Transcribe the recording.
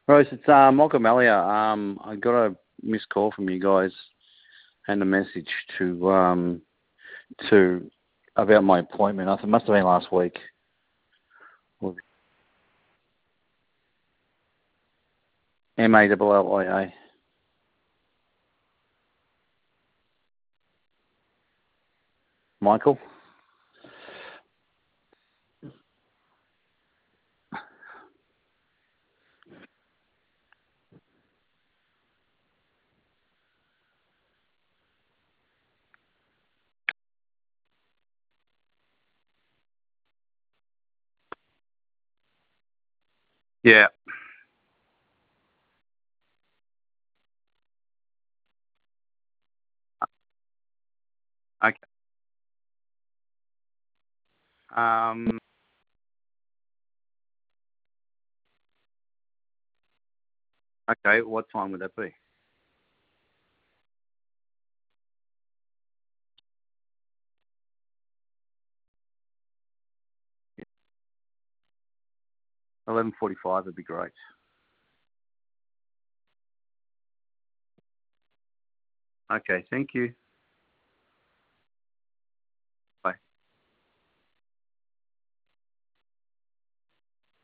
Rose, it's Michael Malia. I got a missed call from you guys and a message to about my appointment. I think it must have been last week. Mallia. Michael. Yeah. Okay. Um. Okay. What time would that be? 11:45 would be great. Okay. Thank you.